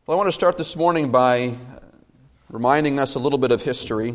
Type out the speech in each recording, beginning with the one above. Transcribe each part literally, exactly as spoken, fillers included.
Well, I want to start this morning by reminding us a little bit of history.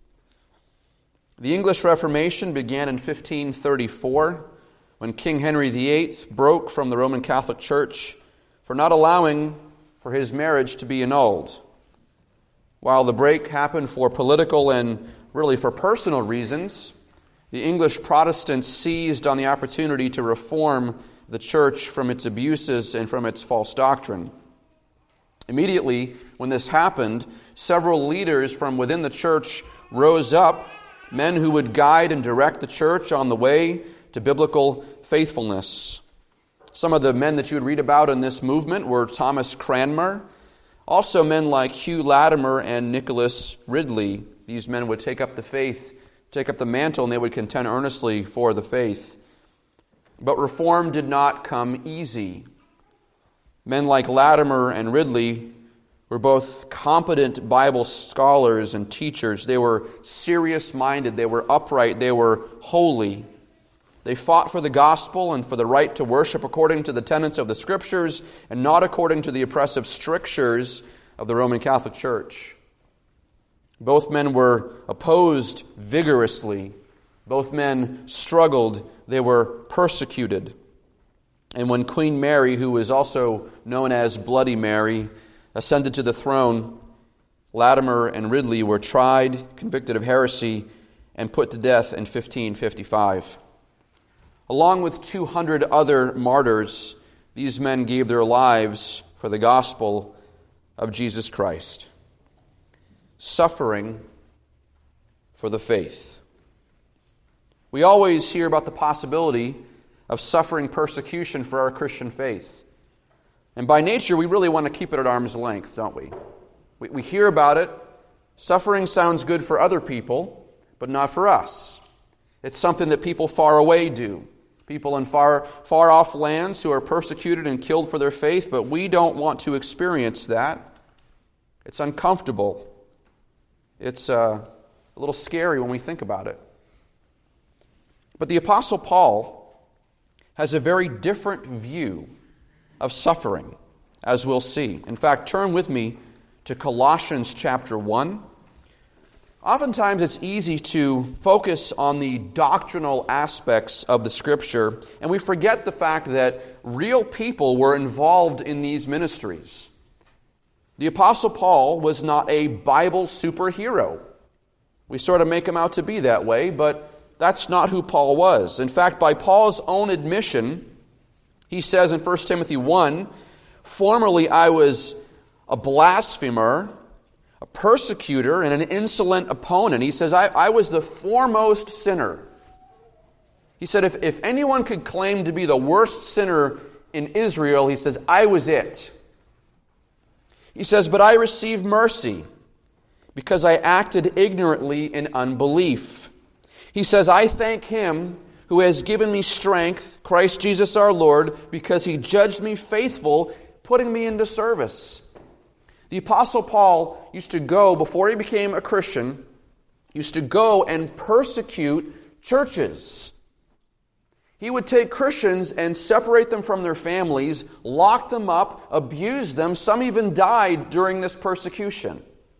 The English Reformation began in fifteen thirty-four when King Henry the Eighth broke from the Roman Catholic Church for not allowing for his marriage to be annulled. While the break happened for political and really for personal reasons, the English Protestants seized on the opportunity to reform the church from its abuses and from its false doctrine. Immediately, when this happened, several leaders from within the church rose up, men who would guide and direct the church on the way to biblical faithfulness. Some of the men that you would read about in this movement were Thomas Cranmer, also men like Hugh Latimer and Nicholas Ridley. These men would take up the faith, take up the mantle, and they would contend earnestly for the faith. But reform did not come easy. Men like Latimer and Ridley were both competent Bible scholars and teachers. They were serious-minded, they were upright, they were holy. They fought for the gospel and for the right to worship according to the tenets of the Scriptures and not according to the oppressive strictures of the Roman Catholic Church. Both men were opposed vigorously. Both men struggled. They were persecuted. And when Queen Mary, who was also known as Bloody Mary, ascended to the throne, Latimer and Ridley were tried, convicted of heresy, and put to death in fifteen fifty-five. Along with two hundred other martyrs, these men gave their lives for the gospel of Jesus Christ. Suffering for the faith. We always hear about the possibility of suffering persecution for our Christian faith. And by nature, we really want to keep it at arm's length, don't we? We, we hear about it. Suffering sounds good for other people, but not for us. It's something that people far away do. People in far, far off lands who are persecuted and killed for their faith, but we don't want to experience that. It's uncomfortable. It's uh, a little scary when we think about it. But the Apostle Paul has a very different view of suffering, as we'll see. In fact, turn with me to Colossians chapter one. Oftentimes it's easy to focus on the doctrinal aspects of the Scripture, and we forget the fact that real people were involved in these ministries. The Apostle Paul was not a Bible superhero. We sort of make him out to be that way, but that's not who Paul was. In fact, by Paul's own admission, he says in First Timothy one, "Formerly I was a blasphemer, a persecutor, and an insolent opponent." He says, I, I was the foremost sinner. He said, if, if anyone could claim to be the worst sinner in Israel, he says, I was it. He says, "But I received mercy because I acted ignorantly in unbelief." He says, "I thank Him who has given me strength, Christ Jesus our Lord, because He judged me faithful, putting me into service." The Apostle Paul used to go, before he became a Christian, used to go and persecute churches. He would take Christians and separate them from their families, lock them up, abuse them. Some even died during this persecution.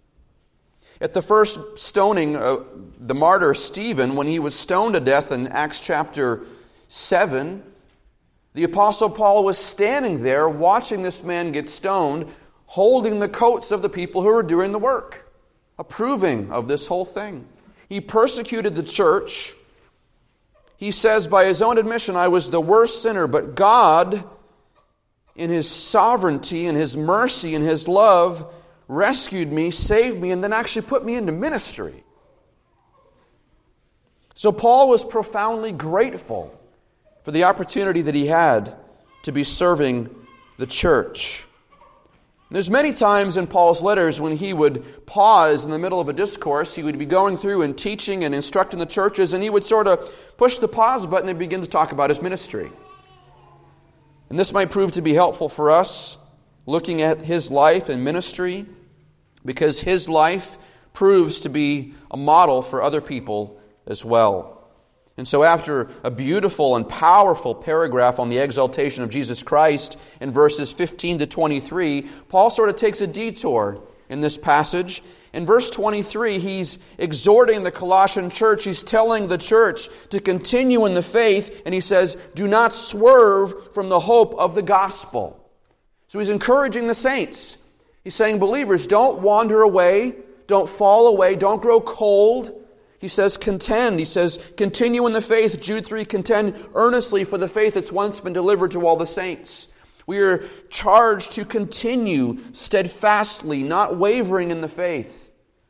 At the first stoning, uh, the martyr Stephen, when he was stoned to death in Acts chapter seven, the Apostle Paul was standing there watching this man get stoned, holding the coats of the people who were doing the work, approving of this whole thing. He persecuted the church. He says, by his own admission, I was the worst sinner, but God, in His sovereignty and His mercy and His love, rescued me, saved me, and then actually put me into ministry. So Paul was profoundly grateful for the opportunity that he had to be serving the church. There's many times in Paul's letters when he would pause in the middle of a discourse. He would be going through and teaching and instructing the churches, and he would sort of push the pause button and begin to talk about his ministry. And this might prove to be helpful for us, looking at his life and ministry, because his life proves to be a model for other people as well. And so after a beautiful and powerful paragraph on the exaltation of Jesus Christ in verses fifteen to twenty-three, Paul sort of takes a detour in this passage. In verse twenty-three, he's exhorting the Colossian church. He's telling the church to continue in the faith, and he says, do not swerve from the hope of the gospel. So he's encouraging the saints. He's saying, believers, don't wander away, don't fall away, don't grow cold. He says, contend. He says, continue in the faith. Jude three, contend earnestly for the faith that's once been delivered to all the saints. We are charged to continue steadfastly, not wavering in the faith.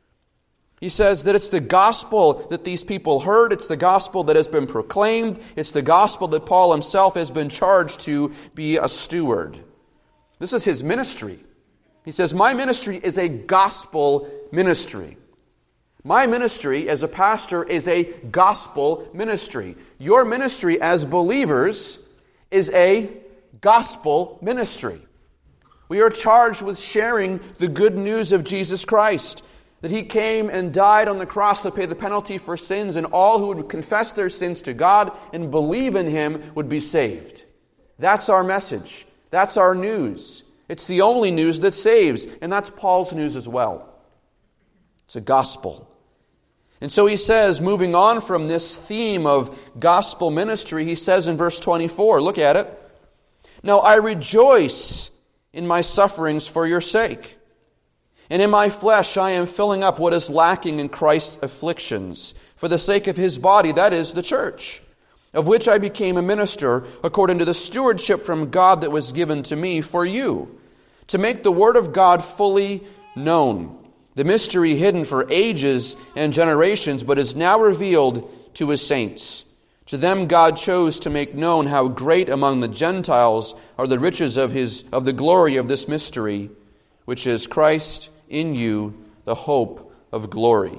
He says that it's the gospel that these people heard. It's the gospel that has been proclaimed. It's the gospel that Paul himself has been charged to be a steward. This is his ministry. He says, my ministry is a gospel ministry. My ministry as a pastor is a gospel ministry. Your ministry as believers is a gospel ministry. We are charged with sharing the good news of Jesus Christ, that He came and died on the cross to pay the penalty for sins, and all who would confess their sins to God and believe in Him would be saved. That's our message. That's our news. It's the only news that saves, and that's Paul's news as well. It's a gospel. And so he says, moving on from this theme of gospel ministry, he says in verse twenty-four, look at it. Now I rejoice in my sufferings for your sake. And in my flesh I am filling up what is lacking in Christ's afflictions, for the sake of His body, that is, the church, of which I became a minister according to the stewardship from God that was given to me for you, to make the word of God fully known, the mystery hidden for ages and generations, but is now revealed to His saints. To them God chose to make known how great among the Gentiles are the riches of his of the glory of this mystery, which is Christ in you, the hope of glory.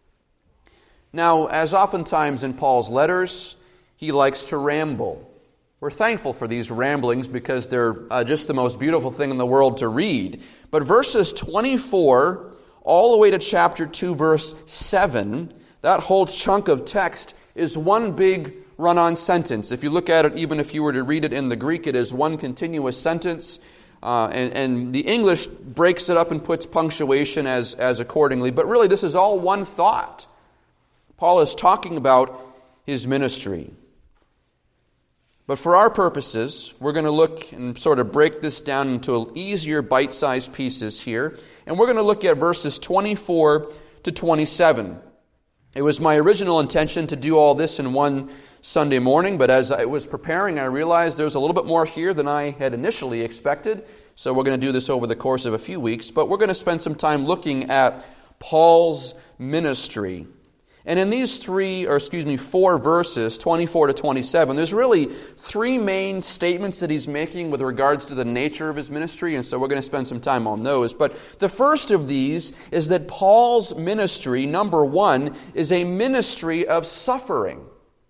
Now, as oftentimes in Paul's letters, he likes to ramble. We're thankful for these ramblings because they're uh, just the most beautiful thing in the world to read. But verses twenty-four all the way to chapter two, verse seven, that whole chunk of text is one big run-on sentence. If you look at it, even if you were to read it in the Greek, it is one continuous sentence. Uh, and, and the English breaks it up and puts punctuation as, as accordingly. But really, this is all one thought. Paul is talking about his ministry. But for our purposes, we're going to look and sort of break this down into easier bite-sized pieces here. And we're going to look at verses twenty-four to twenty-seven. It was my original intention to do all this in one Sunday morning, but as I was preparing, I realized there was a little bit more here than I had initially expected. So we're going to do this over the course of a few weeks. But we're going to spend some time looking at Paul's ministry. And in these three, or excuse me, four verses, twenty-four to twenty-seven, there's really three main statements that he's making with regards to the nature of his ministry, and so we're going to spend some time on those. But the first of these is that Paul's ministry, number one, is a ministry of suffering.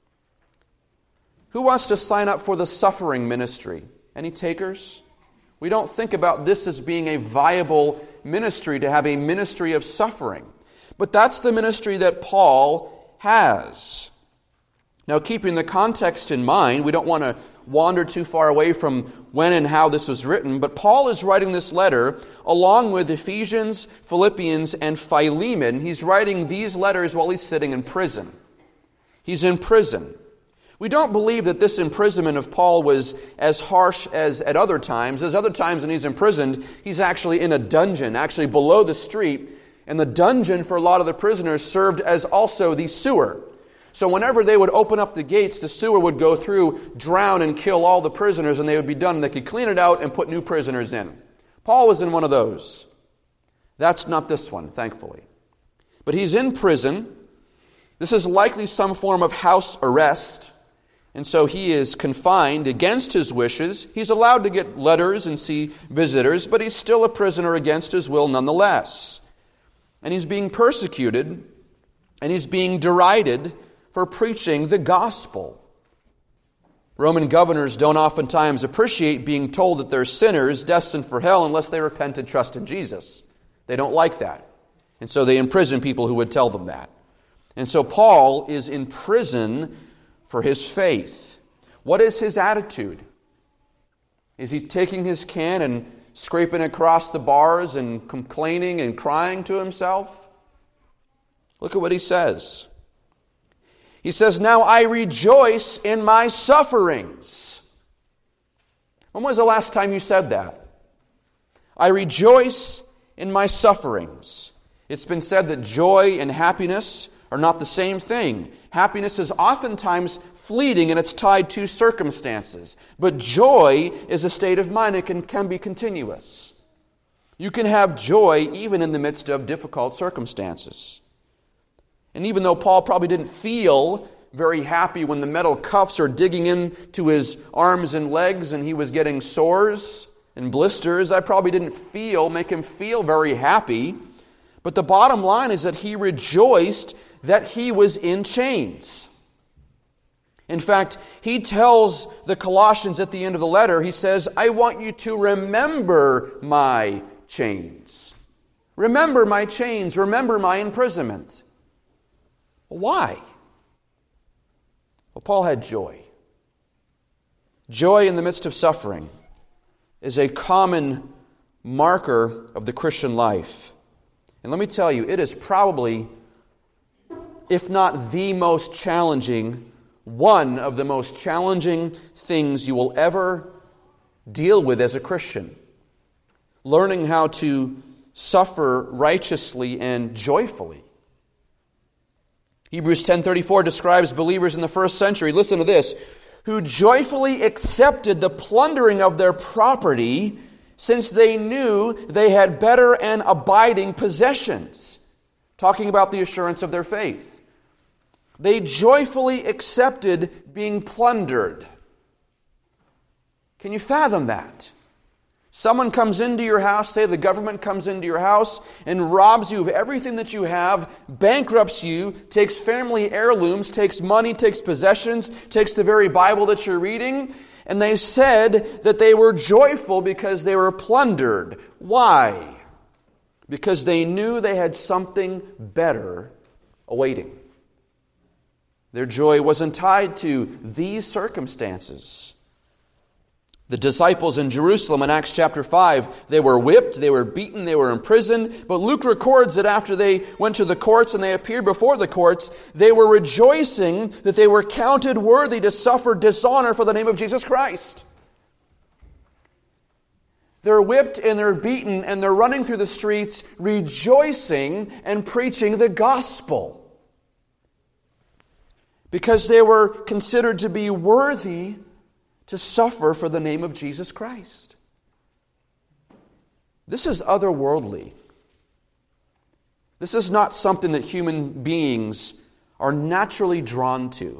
Who wants to sign up for the suffering ministry? Any takers? We don't think about this as being a viable ministry, to have a ministry of suffering. But that's the ministry that Paul has. Now, keeping the context in mind, we don't want to wander too far away from when and how this was written, but Paul is writing this letter along with Ephesians, Philippians, and Philemon. He's writing these letters while he's sitting in prison. He's in prison. We don't believe that this imprisonment of Paul was as harsh as at other times. As other times when he's imprisoned, he's actually in a dungeon, actually below the street. And the dungeon for a lot of the prisoners served as also the sewer. So whenever they would open up the gates, the sewer would go through, drown and kill all the prisoners, and they would be done. They could clean it out and put new prisoners in. Paul was in one of those. That's not this one, thankfully. But he's in prison. This is likely some form of house arrest. And so he is confined against his wishes. He's allowed to get letters and see visitors, but he's still a prisoner against his will nonetheless. And he's being persecuted, and he's being derided for preaching the gospel. Roman governors don't oftentimes appreciate being told that they're sinners destined for hell unless they repent and trust in Jesus. They don't like that. And so they imprison people who would tell them that. And so Paul is in prison for his faith. What is his attitude? Is he taking his can and scraping across the bars and complaining and crying to himself? Look at what he says. He says, "Now I rejoice in my sufferings." When was the last time you said that? I rejoice in my sufferings. It's been said that joy and happiness are not the same thing. Happiness is oftentimes fleeting and it's tied to circumstances. But joy is a state of mind and can, can be continuous. You can have joy even in the midst of difficult circumstances. And even though Paul probably didn't feel very happy when the metal cuffs are digging into his arms and legs and he was getting sores and blisters, I probably didn't feel, make him feel very happy. But the bottom line is that he rejoiced that he was in chains. In fact, he tells the Colossians at the end of the letter, he says, "I want you to remember my chains. Remember my chains. Remember my imprisonment." Why? Well, Paul had joy. Joy in the midst of suffering is a common marker of the Christian life. And let me tell you, it is probably, if not the most challenging, one of the most challenging things you will ever deal with as a Christian. Learning how to suffer righteously and joyfully. Hebrews ten thirty-four describes believers in the first century, listen to this, who joyfully accepted the plundering of their property since they knew they had better and abiding possessions. Talking about the assurance of their faith. They joyfully accepted being plundered. Can you fathom that? Someone comes into your house, say the government comes into your house and robs you of everything that you have, bankrupts you, takes family heirlooms, takes money, takes possessions, takes the very Bible that you're reading, and they said that they were joyful because they were plundered. Why? Because they knew they had something better awaiting. Their joy wasn't tied to these circumstances. The disciples in Jerusalem in Acts chapter five, they were whipped, they were beaten, they were imprisoned. But Luke records that after they went to the courts and they appeared before the courts, they were rejoicing that they were counted worthy to suffer dishonor for the name of Jesus Christ. They're whipped and they're beaten and they're running through the streets rejoicing and preaching the gospel. Because they were considered to be worthy to suffer for the name of Jesus Christ. This is otherworldly. This is not something that human beings are naturally drawn to.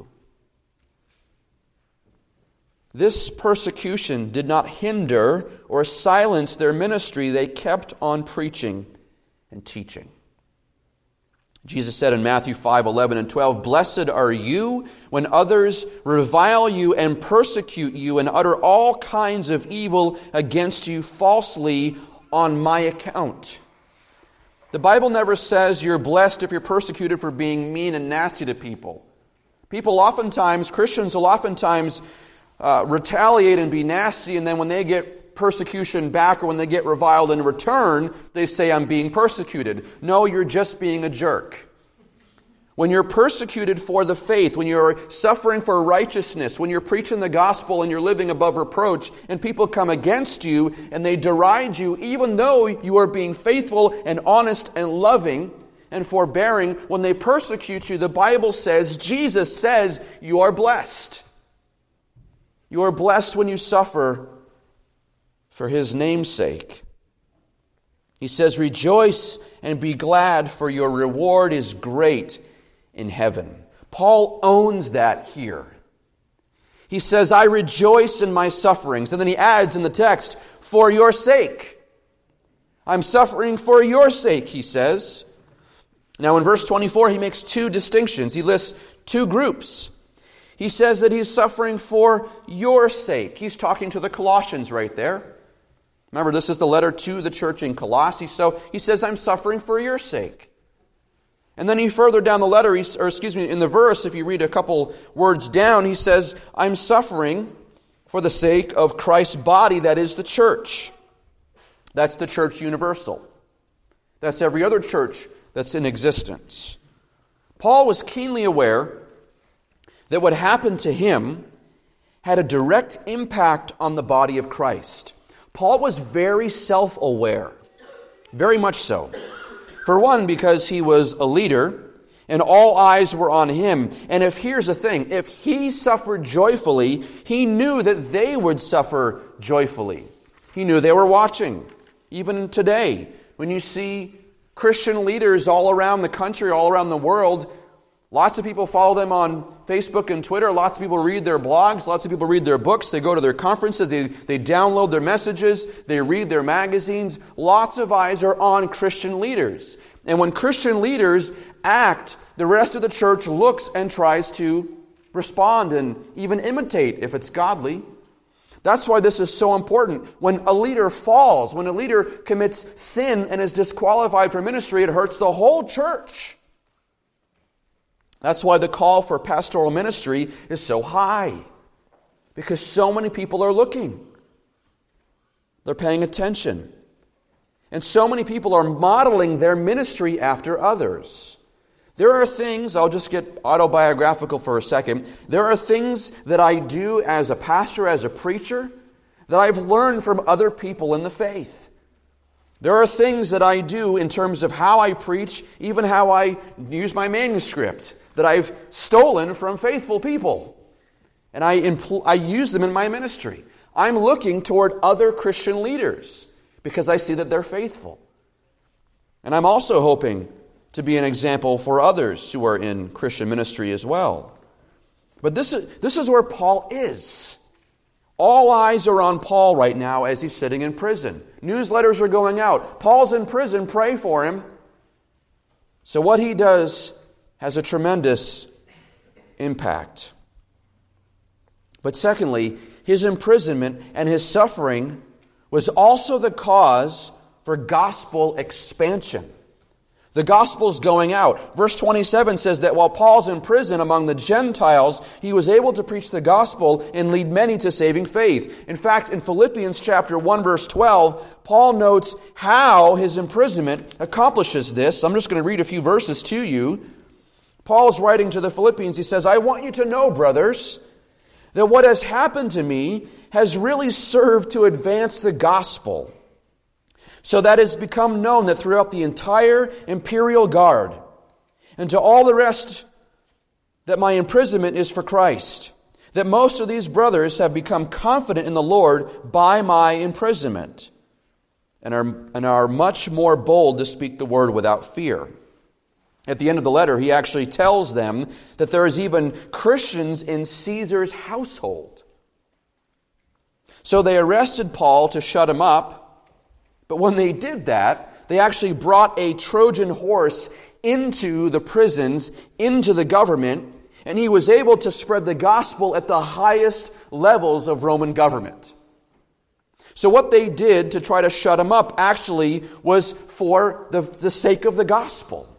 This persecution did not hinder or silence their ministry. They kept on preaching and teaching. Jesus said in Matthew five, eleven and twelve, "Blessed are you when others revile you and persecute you and utter all kinds of evil against you falsely on my account." The Bible never says you're blessed if you're persecuted for being mean and nasty to people. People oftentimes, Christians will oftentimes uh, retaliate and be nasty, and then when they get persecution back or when they get reviled in return, they say, "I'm being persecuted." No, you're just being a jerk. When you're persecuted for the faith, when you're suffering for righteousness, when you're preaching the gospel and you're living above reproach, and people come against you and they deride you, even though you are being faithful and honest and loving and forbearing, when they persecute you, the Bible says, Jesus says, you are blessed. You are blessed when you suffer for His name's sake. He says, "Rejoice and be glad, for your reward is great in heaven." Paul owns that here. He says, "I rejoice in my sufferings." And then he adds in the text, "for your sake." I'm suffering for your sake, he says. Now in verse twenty-four, he makes two distinctions. He lists two groups. He says that he's suffering for your sake. He's talking to the Colossians right there. Remember, this is the letter to the church in Colossae. So he says, "I'm suffering for your sake." And then he further down the letter, he, or excuse me, in the verse, if you read a couple words down, he says, I'm suffering for the sake of Christ's body, that is the church. That's the church universal. That's every other church that's in existence. Paul was keenly aware that what happened to him had a direct impact on the body of Christ. Paul was very self-aware, very much so. For one, because he was a leader, and all eyes were on him. And if, here's the thing, if he suffered joyfully, he knew that they would suffer joyfully. He knew they were watching. Even today, when you see Christian leaders all around the country, all around the world, lots of people follow them on Facebook and Twitter. Lots of people read their blogs. Lots of people read their books. They go to their conferences. They, they download their messages. They read their magazines. Lots of eyes are on Christian leaders. And when Christian leaders act, the rest of the church looks and tries to respond and even imitate if it's godly. That's why this is so important. When a leader falls, when a leader commits sin and is disqualified for ministry, it hurts the whole church. That's why the call for pastoral ministry is so high. Because so many people are looking. They're paying attention. And so many people are modeling their ministry after others. There are things, I'll just get autobiographical for a second. There are things that I do as a pastor, as a preacher, that I've learned from other people in the faith. There are things that I do in terms of how I preach, even how I use my manuscript, that I've stolen from faithful people. And I, impl- I use them in my ministry. I'm looking toward other Christian leaders because I see that they're faithful. And I'm also hoping to be an example for others who are in Christian ministry as well. But this is, this is where Paul is. All eyes are on Paul right now as he's sitting in prison. Newsletters are going out. Paul's in prison, pray for him. So what he does has a tremendous impact. But secondly, his imprisonment and his suffering was also the cause for gospel expansion. The gospel's going out. Verse twenty-seven says that while Paul's in prison among the Gentiles, he was able to preach the gospel and lead many to saving faith. In fact, in Philippians chapter one, verse twelve, Paul notes how his imprisonment accomplishes this. I'm just going to read a few verses to you. Paul's writing to the Philippians. He says, I want you to know, brothers, that what has happened to me has really served to advance the gospel, so that it has become known that throughout the entire imperial guard and to all the rest that my imprisonment is for Christ, that most of these brothers have become confident in the Lord by my imprisonment and are, and are much more bold to speak the word without fear. At the end of the letter, he actually tells them that there is even Christians in Caesar's household. So they arrested Paul to shut him up. But when they did that, they actually brought a Trojan horse into the prisons, into the government, and he was able to spread the gospel at the highest levels of Roman government. So what they did to try to shut him up actually was for the, the sake of the gospel.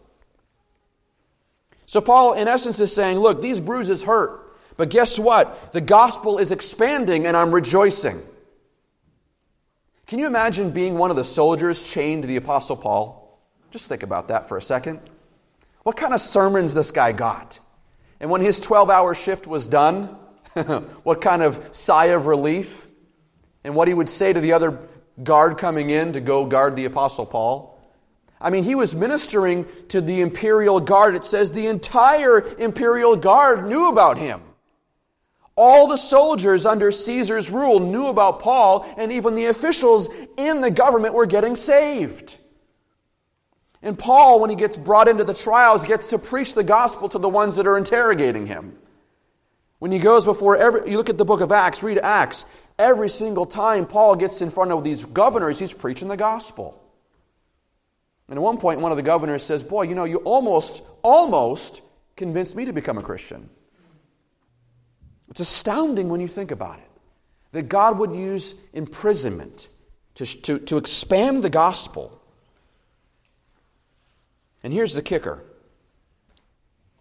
So Paul, in essence, is saying, look, these bruises hurt, but guess what? The gospel is expanding and I'm rejoicing. Can you imagine being one of the soldiers chained to the Apostle Paul? Just think about that for a second. What kind of sermons this guy got? And when his twelve-hour shift was done, what kind of sigh of relief? And what he would say to the other guard coming in to go guard the Apostle Paul? I mean, he was ministering to the imperial guard. It says the entire imperial guard knew about him. All the soldiers under Caesar's rule knew about Paul, and even the officials in the government were getting saved. And Paul, when he gets brought into the trials, gets to preach the gospel to the ones that are interrogating him. When he goes before every, you look at the book of Acts, read Acts, every single time Paul gets in front of these governors, he's preaching the gospel. And at one point, one of the governors says, boy, you know, you almost, almost convinced me to become a Christian. It's astounding when you think about it, that God would use imprisonment to, to, to expand the gospel. And here's the kicker.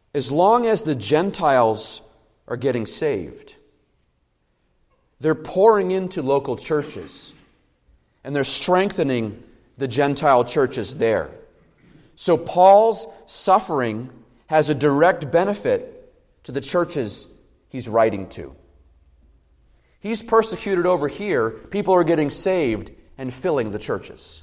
as long as the Gentiles are getting saved, they're pouring into local churches, and they're strengthening the Gentile churches there. So Paul's suffering has a direct benefit to the churches he's writing to. He's persecuted over here. People are getting saved and filling the churches.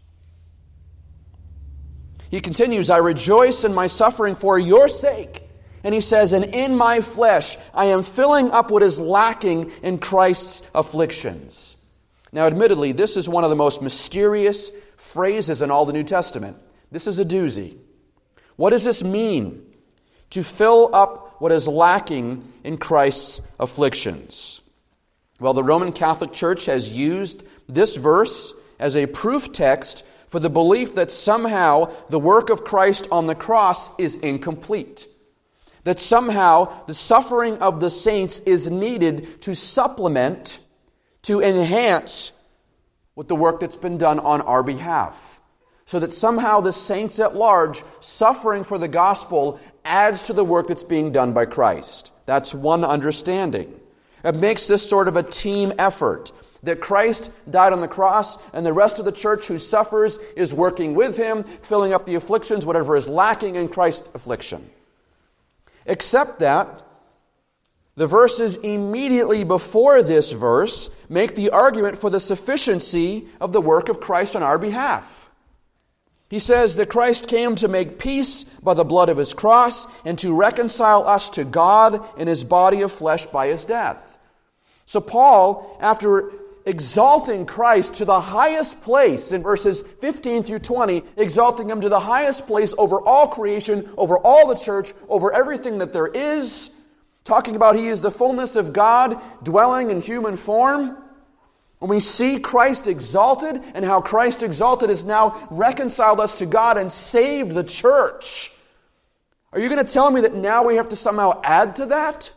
He continues, I rejoice in my suffering for your sake. And he says, and in my flesh I am filling up what is lacking in Christ's afflictions. Now, admittedly, this is one of the most mysterious phrases in all the New Testament. This is a doozy. What does this mean? To fill up what is lacking in Christ's afflictions. Well, the Roman Catholic Church has used this verse as a proof text for the belief that somehow the work of Christ on the cross is incomplete. That somehow the suffering of the saints is needed to supplement, to enhance with the work that's been done on our behalf. So that somehow the saints at large suffering for the gospel adds to the work that's being done by Christ. That's one understanding. It makes this sort of a team effort. That Christ died on the cross and the rest of the church who suffers is working with Him, filling up the afflictions, whatever is lacking in Christ's affliction. Except that the verses immediately before this verse make the argument for the sufficiency of the work of Christ on our behalf. He says that Christ came to make peace by the blood of His cross and to reconcile us to God in His body of flesh by His death. So Paul, after exalting Christ to the highest place in verses fifteen through twenty, exalting Him to the highest place over all creation, over all the church, over everything that there is, talking about He is the fullness of God dwelling in human form. When we see Christ exalted and how Christ exalted has now reconciled us to God and saved the church, are you going to tell me that now we have to somehow add to that?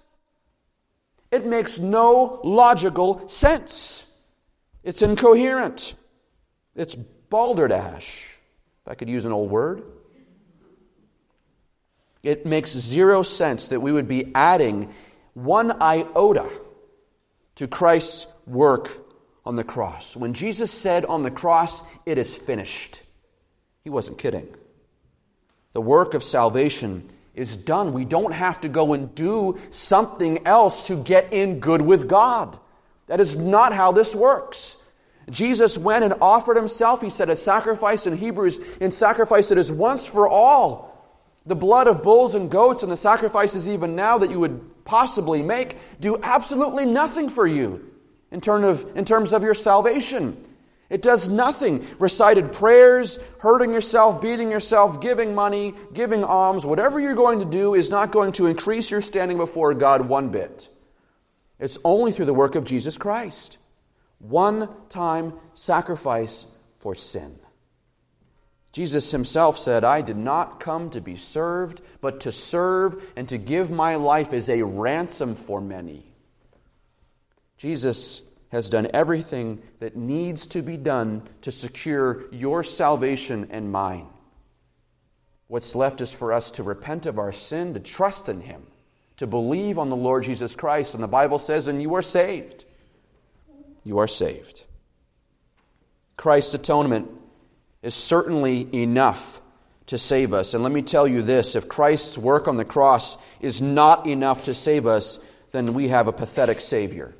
It makes no logical sense. It's incoherent. It's balderdash, if I could use an old word. It makes zero sense that we would be adding one iota to Christ's work on the cross. When Jesus said on the cross, it is finished, He wasn't kidding. The work of salvation is done. We don't have to go and do something else to get in good with God. That is not how this works. Jesus went and offered Himself, He said, a sacrifice in Hebrews, in sacrifice that is once for all. The blood of bulls and goats and the sacrifices even now that you would possibly make do absolutely nothing for you in terms of, in terms of your salvation. It does nothing. Recited prayers, hurting yourself, beating yourself, giving money, giving alms, whatever you're going to do is not going to increase your standing before God one bit. It's only through the work of Jesus Christ. One-time sacrifice for sin. Jesus Himself said, I did not come to be served, but to serve and to give my life as a ransom for many. Jesus has done everything that needs to be done to secure your salvation and mine. What's left is for us to repent of our sin, to trust in Him, to believe on the Lord Jesus Christ. And the Bible says, and you are saved. You are saved. Christ's atonement is certainly enough to save us. And let me tell you this, if Christ's work on the cross is not enough to save us, then we have a pathetic Savior.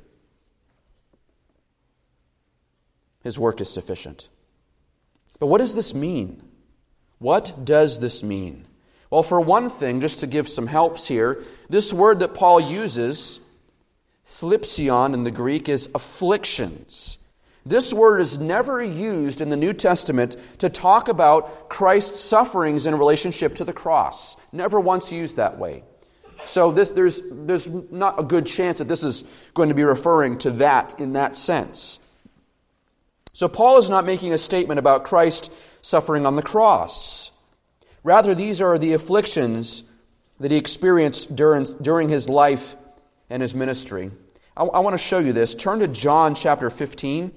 His work is sufficient. But what does this mean? What does this mean? Well, for one thing, just to give some helps here, this word that Paul uses, thlipsion in the Greek, is afflictions. This word is never used in the New Testament to talk about Christ's sufferings in relationship to the cross. Never once used that way. So this, there's, there's not a good chance that this is going to be referring to that in that sense. So Paul is not making a statement about Christ suffering on the cross. Rather, these are the afflictions that He experienced during, during His life and His ministry. I, I want to show you this. Turn to John chapter fifteen.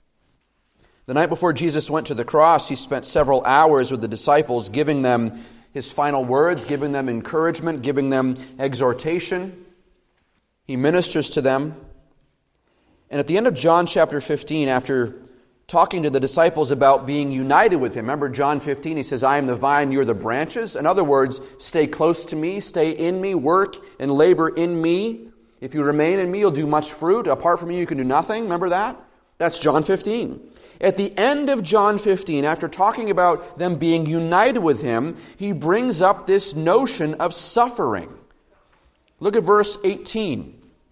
The night before Jesus went to the cross, He spent several hours with the disciples, giving them his final words, giving them encouragement, giving them exhortation. He ministers to them. And at the end of John chapter fifteen, after talking to the disciples about being united with him, remember John fifteen, he says, I am the vine, you're the branches. In other words, stay close to me, stay in me, work and labor in me. If you remain in me, you'll do much fruit. Apart from me, you can do nothing. Remember that? That's John fifteen. At the end of John fifteen, after talking about them being united with him, he brings up this notion of suffering. Look at verse eighteen.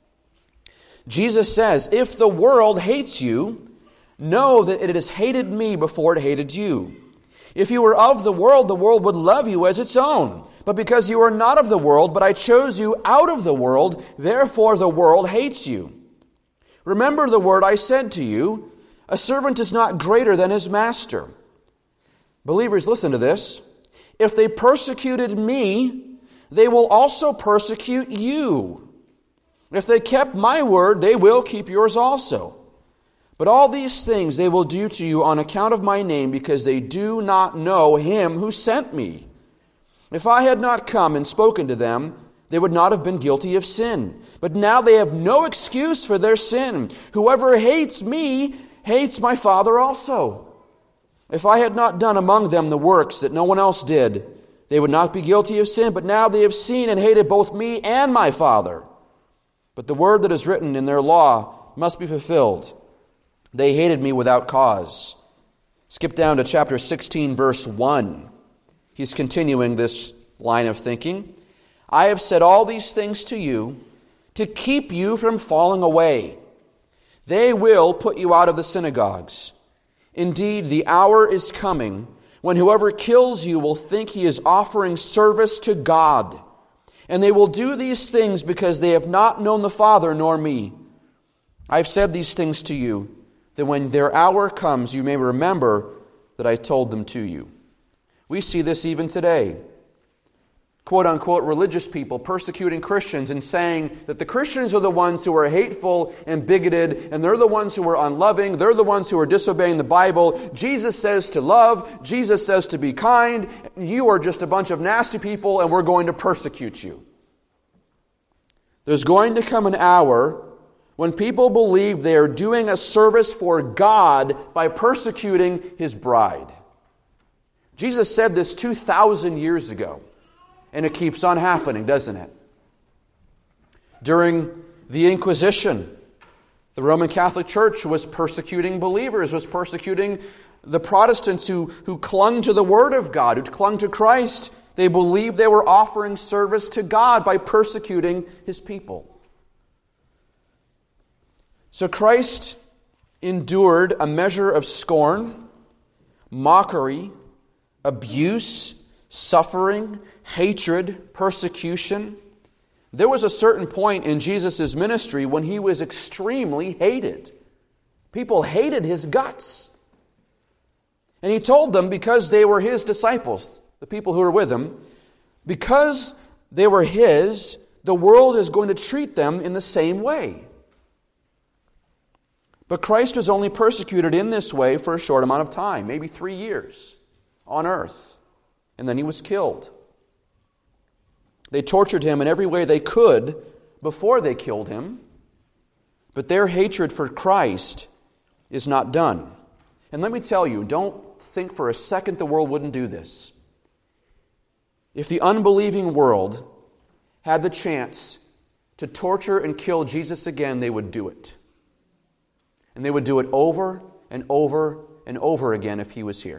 Jesus says, if the world hates you, know that it has hated me before it hated you. If you were of the world, the world would love you as its own. But because you are not of the world, but I chose you out of the world, therefore the world hates you. Remember the word I said to you, a servant is not greater than his master. Believers, listen to this. If they persecuted me, they will also persecute you. If they kept my word, they will keep yours also. But all these things they will do to you on account of my name, because they do not know him who sent me. If I had not come and spoken to them, they would not have been guilty of sin. But now they have no excuse for their sin. Whoever hates me hates my Father also. If I had not done among them the works that no one else did, they would not be guilty of sin. But now they have seen and hated both me and my Father. But the word that is written in their law must be fulfilled. They hated me without cause. Skip down to chapter sixteen, verse one. He's continuing this line of thinking. I have said all these things to you to keep you from falling away. They will put you out of the synagogues. Indeed, the hour is coming when whoever kills you will think he is offering service to God. And they will do these things because they have not known the Father nor me. I have said these things to you, that when their hour comes, you may remember that I told them to you. We see this even today. Quote-unquote religious people persecuting Christians and saying that the Christians are the ones who are hateful and bigoted, and they're the ones who are unloving, they're the ones who are disobeying the Bible. Jesus says to love, Jesus says to be kind, you are just a bunch of nasty people and we're going to persecute you. There's going to come an hour when people believe they are doing a service for God by persecuting His bride. Jesus said this two thousand years ago, and it keeps on happening, doesn't it? During the Inquisition, the Roman Catholic Church was persecuting believers, was persecuting the Protestants who, who clung to the Word of God, who clung to Christ. They believed they were offering service to God by persecuting His people. So Christ endured a measure of scorn, mockery, abuse, suffering, hatred, persecution. There was a certain point in Jesus' ministry when He was extremely hated. People hated His guts. And He told them, because they were His disciples, the people who were with Him, because they were His, the world is going to treat them in the same way. But Christ was only persecuted in this way for a short amount of time, maybe three years on earth. And then He was killed. They tortured Him in every way they could before they killed Him. But their hatred for Christ is not done. And let me tell you, don't think for a second the world wouldn't do this. If the unbelieving world had the chance to torture and kill Jesus again, they would do it. And they would do it over and over and over again if He was here.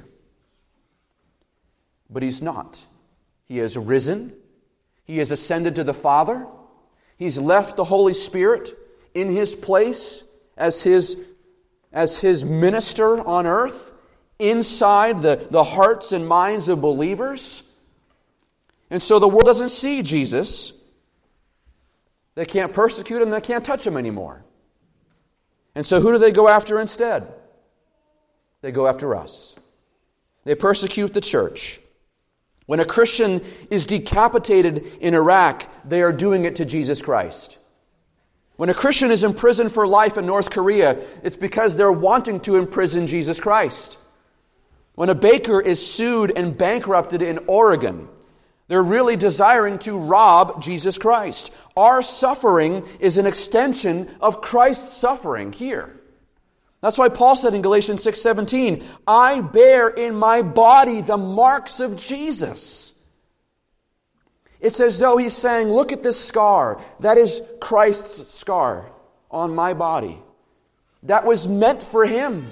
But He's not. He has risen. He has ascended to the Father. He's left the Holy Spirit in His place as His, as His minister on earth, inside the, the hearts and minds of believers. And so the world doesn't see Jesus. They can't persecute Him. They can't touch Him anymore. And so who do they go after instead? They go after us. They persecute the church. When a Christian is decapitated in Iraq, they are doing it to Jesus Christ. When a Christian is imprisoned for life in North Korea, it's because they're wanting to imprison Jesus Christ. When a baker is sued and bankrupted in Oregon, They're really desiring to rob Jesus Christ. Our suffering is an extension of Christ's suffering here. That's why Paul said in Galatians six seventeen, I bear in my body the marks of Jesus. It's as though he's saying, look at this scar. That is Christ's scar on my body. That was meant for him.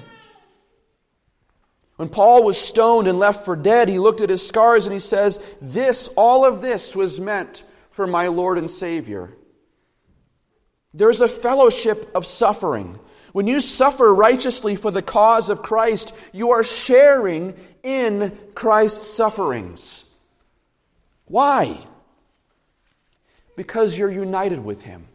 When Paul was stoned and left for dead, he looked at his scars and he says, this, all of this was meant for my Lord and Savior. There's a fellowship of suffering. When you suffer righteously for the cause of Christ, you are sharing in Christ's sufferings. Why? Because you're united with Him.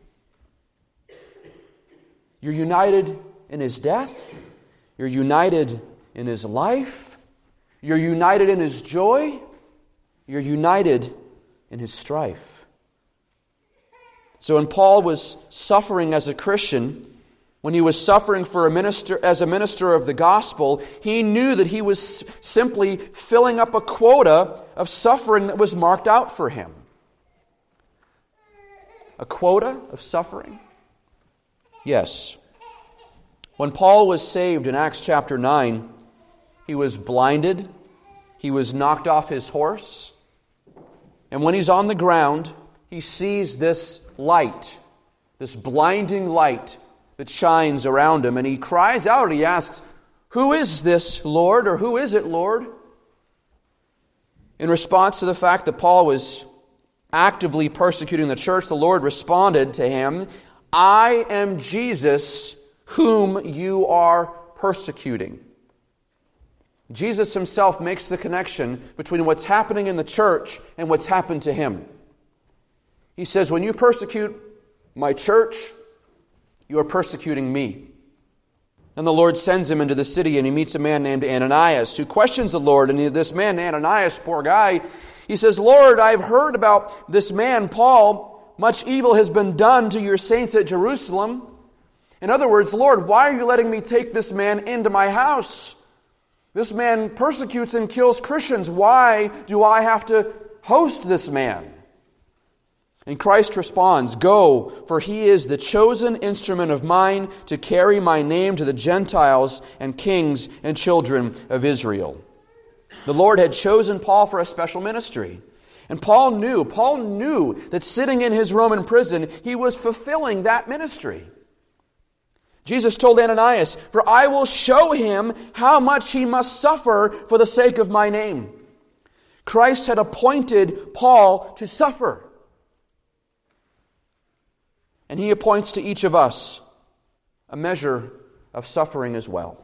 You're united in His death. You're united in His life. You're united in His joy. You're united in His strife. So when Paul was suffering as a Christian, when he was suffering for a minister as a minister of the gospel, he knew that he was simply filling up a quota of suffering that was marked out for him. A quota of suffering? Yes. When Paul was saved in Acts chapter nine, he was blinded, he was knocked off his horse, and when he's on the ground, he sees this light, this blinding light that shines around him, and he cries out and he asks, who is this, Lord? Or who is it, Lord? In response to the fact that Paul was actively persecuting the church, the Lord responded to him, I am Jesus whom you are persecuting. Jesus himself makes the connection between what's happening in the church and what's happened to him. He says, when you persecute my church, you are persecuting me. And the Lord sends him into the city, and he meets a man named Ananias who questions the Lord. And this man, Ananias, poor guy, he says, Lord, I've heard about this man, Paul. Much evil has been done to your saints at Jerusalem. In other words, Lord, why are you letting me take this man into my house? This man persecutes and kills Christians. Why do I have to host this man? And Christ responds, go, for he is the chosen instrument of mine to carry my name to the Gentiles and kings and children of Israel. The Lord had chosen Paul for a special ministry. And Paul knew, Paul knew that sitting in his Roman prison, he was fulfilling that ministry. Jesus told Ananias, for I will show him how much he must suffer for the sake of my name. Christ had appointed Paul to suffer. And He appoints to each of us a measure of suffering as well.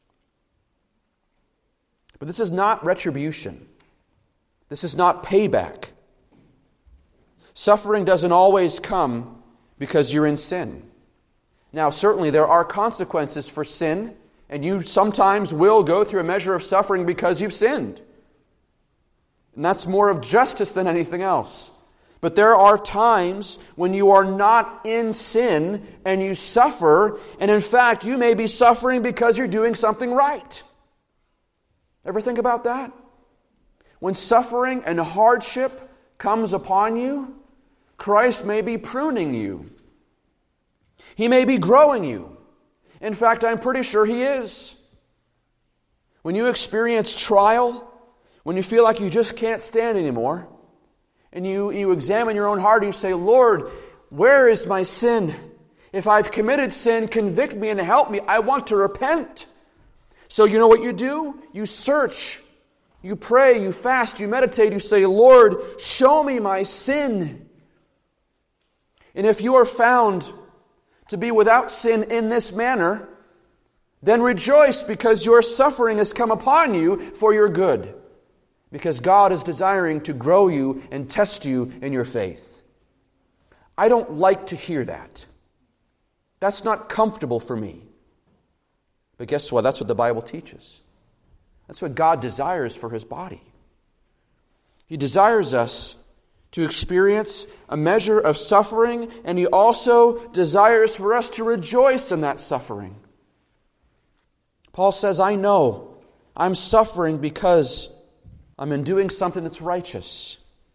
But this is not retribution. This is not payback. Suffering doesn't always come because you're in sin. Now, certainly there are consequences for sin, and you sometimes will go through a measure of suffering because you've sinned. And that's more of justice than anything else. But there are times when you are not in sin and you suffer, and in fact, you may be suffering because you're doing something right. Ever think about that? When suffering and hardship comes upon you, Christ may be pruning you. He may be growing you. In fact, I'm pretty sure He is. When you experience trial, when you feel like you just can't stand anymore, and you, you examine your own heart and you say, Lord, where is my sin? If I've committed sin, convict me and help me. I want to repent. So you know what you do? You search. You pray. You fast. You meditate. You say, Lord, show me my sin. And if you are found to be without sin in this manner, then rejoice because your suffering has come upon you for your good. Because God is desiring to grow you and test you in your faith. I don't like to hear that. That's not comfortable for me. But guess what? That's what the Bible teaches. That's what God desires for His body. He desires us to experience a measure of suffering, and He also desires for us to rejoice in that suffering. Paul says, I know I'm suffering because I'm in doing something that's righteous.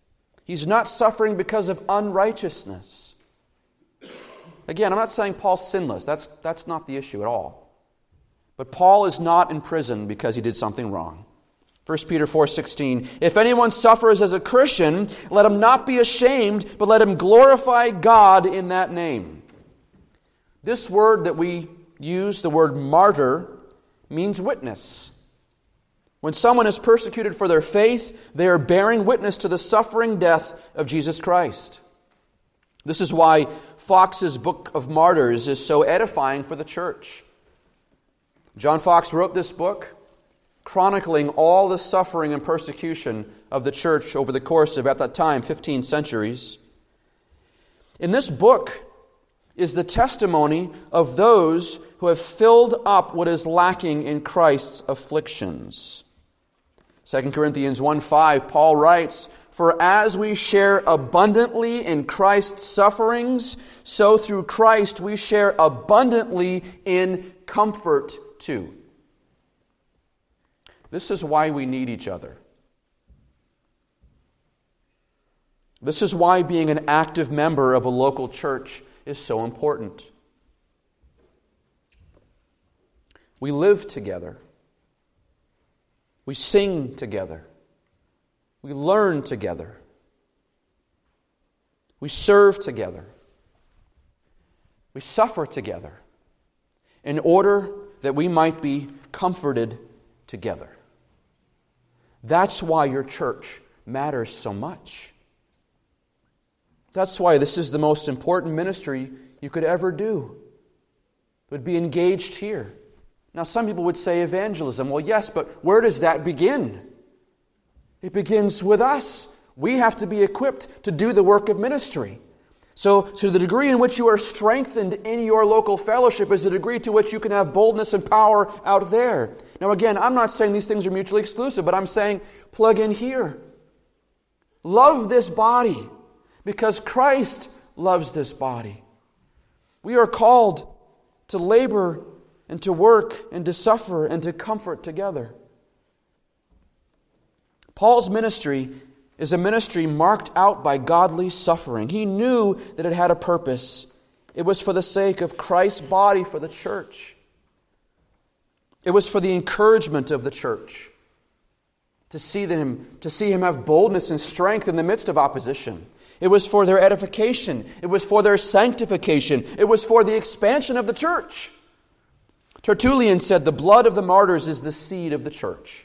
He's not suffering because of unrighteousness. Again, I'm not saying Paul's sinless. That's, that's not the issue at all. But Paul is not in prison because he did something wrong. First Peter four sixteen, if anyone suffers as a Christian, let him not be ashamed, but let him glorify God in that name. This word that we use, the word martyr, means witness. When someone is persecuted for their faith, they are bearing witness to the suffering death of Jesus Christ. This is why Fox's Book of Martyrs is so edifying for the church. John Fox wrote this book chronicling all the suffering and persecution of the church over the course of, at that time, fifteen centuries. In this book is the testimony of those who have filled up what is lacking in Christ's afflictions. Second Corinthians one five, Paul writes, for as we share abundantly in Christ's sufferings, so through Christ we share abundantly in comfort too. This is why we need each other. This is why being an active member of a local church is so important. We live together. We sing together. We learn together. We serve together. We suffer together in order that we might be comforted together. That's why your church matters so much. That's why this is the most important ministry you could ever do. It would be engaged here. Now, some people would say evangelism. Well, yes, but where does that begin? It begins with us. We have to be equipped to do the work of ministry. So, to the degree in which you are strengthened in your local fellowship is the degree to which you can have boldness and power out there. Now, again, I'm not saying these things are mutually exclusive, but I'm saying plug in here. Love this body because Christ loves this body. We are called to labor and to work and to suffer and to comfort together. Paul's ministry is a ministry marked out by godly suffering. He knew that it had a purpose. It was for the sake of Christ's body, for the church. It was for the encouragement of the church. To see them, to see him have boldness and strength in the midst of opposition. It was for their edification. It was for their sanctification. It was for the expansion of the church. Tertullian said, the blood of the martyrs is the seed of the church.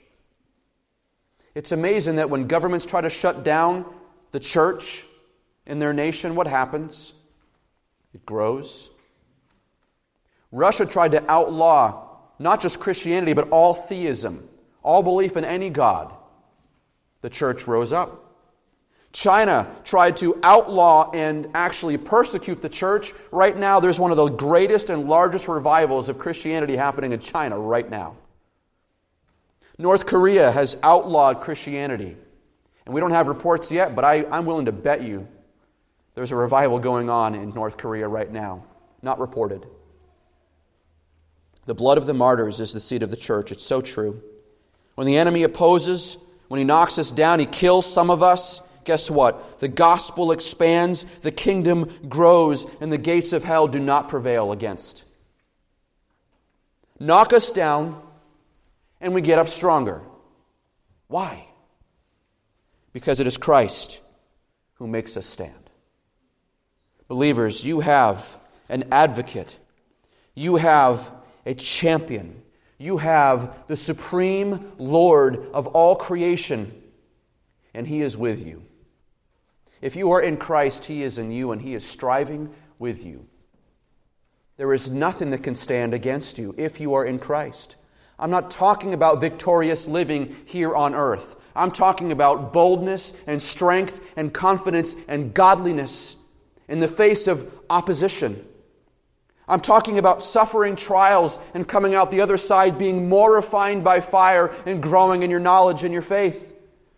It's amazing that when governments try to shut down the church in their nation, what happens? It grows. Russia tried to outlaw not just Christianity, but all theism, all belief in any god. The church rose up. China tried to outlaw and actually persecute the church. Right now, there's one of the greatest and largest revivals of Christianity happening in China right now. North Korea has outlawed Christianity. And we don't have reports yet, but I, I'm willing to bet you there's a revival going on in North Korea right now. Not reported. The blood of the martyrs is the seed of the church. It's so true. When the enemy opposes, when he knocks us down, he kills some of us. Guess what? The gospel expands, the kingdom grows, and the gates of hell do not prevail against. Knock us down, and we get up stronger. Why? Because it is Christ who makes us stand. Believers, you have an advocate. You have a champion. You have the supreme Lord of all creation, and He is with you. If you are in Christ, He is in you, and He is striving with you. There is nothing that can stand against you if you are in Christ. I'm not talking about victorious living here on earth. I'm talking about boldness and strength and confidence and godliness in the face of opposition. I'm talking about suffering trials and coming out the other side being more refined by fire and growing in your knowledge and your faith.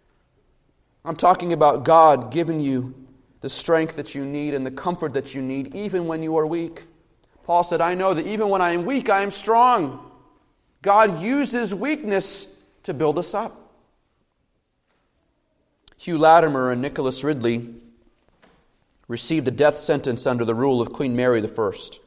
I'm talking about God giving you the strength that you need and the comfort that you need even when you are weak. Paul said, I know that even when I am weak, I am strong. God uses weakness to build us up. Hugh Latimer and Nicholas Ridley received a death sentence under the rule of Queen Mary the First.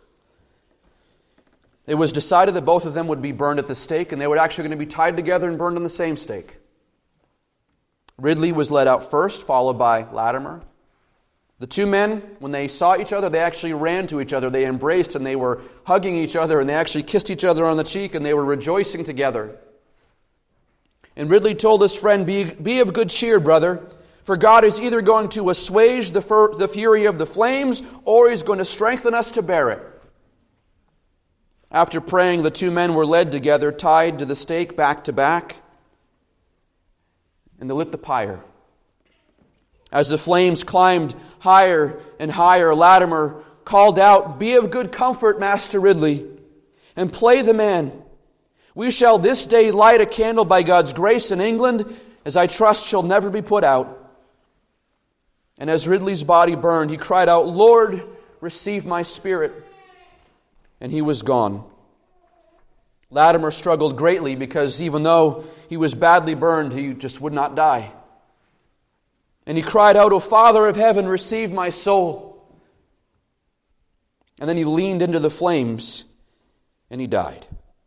It was decided that both of them would be burned at the stake, and they were actually going to be tied together and burned on the same stake. Ridley was led out first, followed by Latimer. The two men, when they saw each other, they actually ran to each other. They embraced and they were hugging each other, and they actually kissed each other on the cheek, and they were rejoicing together. And Ridley told his friend, Be, be of good cheer, brother, for God is either going to assuage the, fur, the fury of the flames, or He's going to strengthen us to bear it. After praying, the two men were led together, tied to the stake back to back, and they lit the pyre. As the flames climbed higher and higher, Latimer called out, Be of good comfort, Master Ridley, and play the man. We shall this day light a candle by God's grace in England, as I trust shall never be put out. And as Ridley's body burned, he cried out, Lord, receive my spirit. And he was gone. Latimer struggled greatly because even though he was badly burned, he just would not die. And he cried out, O Father of heaven, receive my soul. And then he leaned into the flames and he died.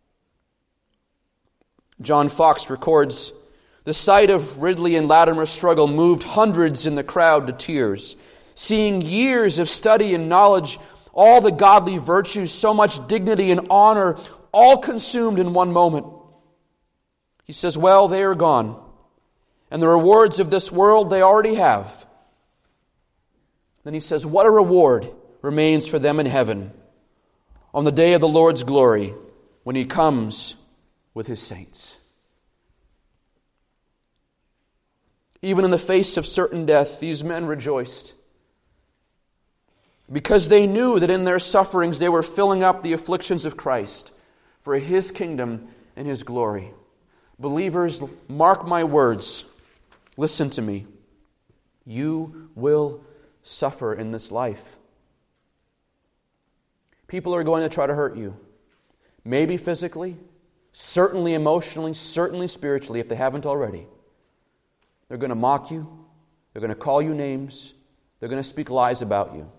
John Fox records, the sight of Ridley and Latimer's struggle moved hundreds in the crowd to tears. Seeing years of study and knowledge, all the godly virtues, so much dignity and honor, all consumed in one moment. He says, well, they are gone. And the rewards of this world they already have. Then he says, what a reward remains for them in heaven on the day of the Lord's glory when He comes with His saints. Even in the face of certain death, these men rejoiced because they knew that in their sufferings they were filling up the afflictions of Christ for His kingdom and His glory. Believers, mark my words. Listen to me. You will suffer in this life. People are going to try to hurt you. Maybe physically, certainly emotionally, certainly spiritually, if they haven't already. They're going to mock you. They're going to call you names. They're going to speak lies about you.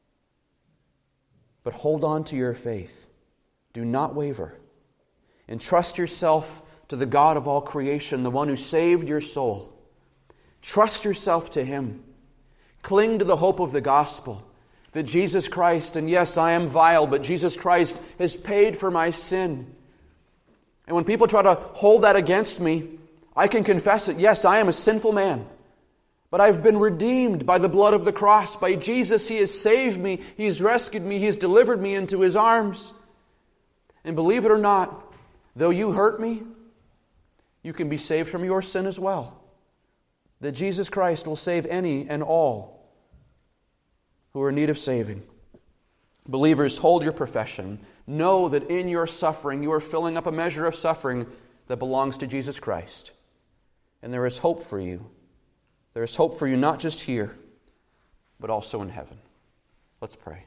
But hold on to your faith. Do not waver. Entrust yourself to the God of all creation, the one who saved your soul. Trust yourself to Him. Cling to the hope of the gospel that Jesus Christ, and yes, I am vile, but Jesus Christ has paid for my sin. And when people try to hold that against me, I can confess it. Yes, I am a sinful man. But I've been redeemed by the blood of the cross. By Jesus, He has saved me. He has rescued me. He has delivered me into His arms. And believe it or not, though you hurt me, you can be saved from your sin as well. That Jesus Christ will save any and all who are in need of saving. Believers, hold your profession. Know that in your suffering, you are filling up a measure of suffering that belongs to Jesus Christ. And there is hope for you. There is hope for you not just here, but also in heaven. Let's pray.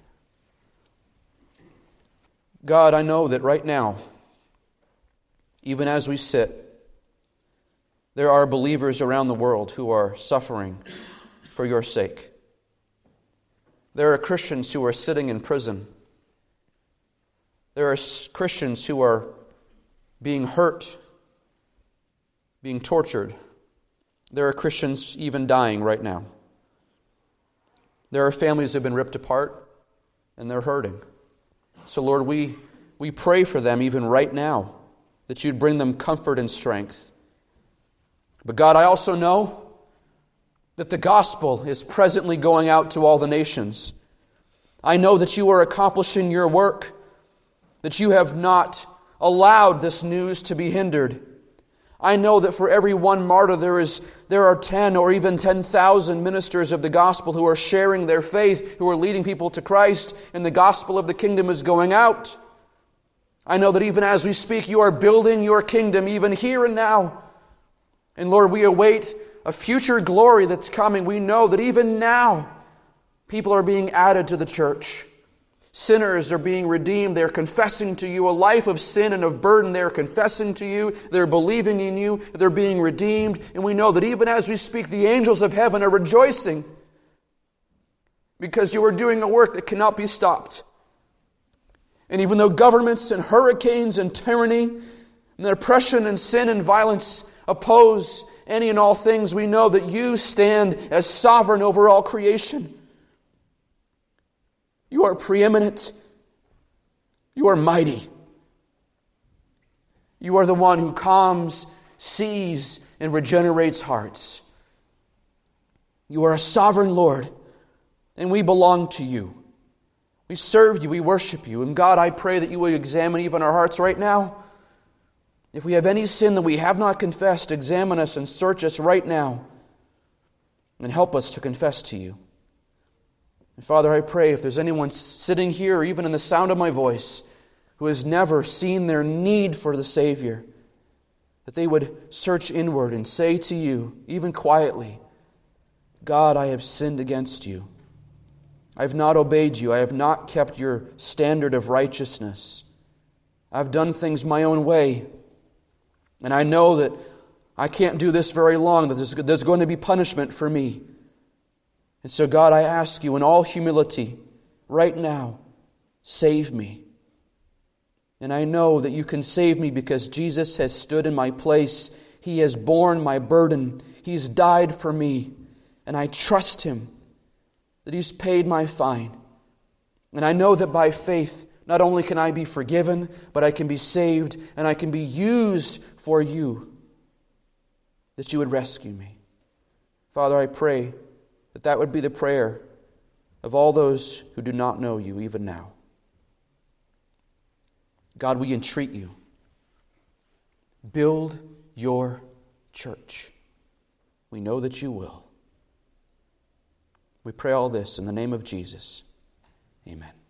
God, I know that right now, even as we sit, there are believers around the world who are suffering for your sake. There are Christians who are sitting in prison. There are Christians who are being hurt, being tortured. There are Christians even dying right now. There are families that have been ripped apart and they're hurting. So Lord, we, we pray for them even right now, that You'd bring them comfort and strength. But God, I also know that the gospel is presently going out to all the nations. I know that You are accomplishing Your work, that You have not allowed this news to be hindered. I know that for every one martyr there is there are ten or even ten thousand ministers of the gospel who are sharing their faith, who are leading people to Christ, and the gospel of the kingdom is going out. I know that even as we speak, You are building Your kingdom even here and now. And Lord, we await a future glory that's coming. We know that even now, people are being added to the church. Sinners are being redeemed. They're confessing to you a life of sin and of burden. They're confessing to you. They're believing in you. They're being redeemed. And we know that even as we speak, the angels of heaven are rejoicing because you are doing a work that cannot be stopped. And even though governments and hurricanes and tyranny and oppression and sin and violence oppose any and all things, we know that you stand as sovereign over all creation. You are preeminent. You are mighty. You are the one who calms, sees, and regenerates hearts. You are a sovereign Lord, and we belong to you. We serve you, we worship you. And God, I pray that you would examine even our hearts right now. If we have any sin that we have not confessed, examine us and search us right now, and help us to confess to you. And Father, I pray if there's anyone sitting here, or even in the sound of my voice, who has never seen their need for the Savior, that they would search inward and say to you, even quietly, God, I have sinned against you. I have not obeyed you. I have not kept your standard of righteousness. I've done things my own way. And I know that I can't do this very long, that there's, there's going to be punishment for me. And so, God, I ask you in all humility, right now, save me. And I know that you can save me because Jesus has stood in my place. He has borne my burden. He's died for me. And I trust Him that He's paid my fine. And I know that by faith, not only can I be forgiven, but I can be saved and I can be used for you, that you would rescue me. Father, I pray that that would be the prayer of all those who do not know you even now. God, we entreat you. Build your church. We know that you will. We pray all this in the name of Jesus. Amen.